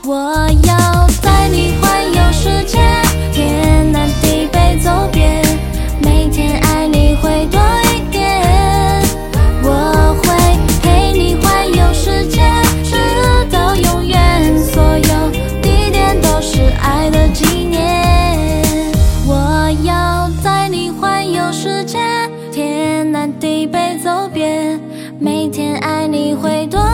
我要带你环游世界，天南地北走遍，每天爱你会多一点。我会陪你环游世界，直到永远，所有地点都是爱的纪念。我要带你环游世界，天南地北走遍，每天爱你会多一点。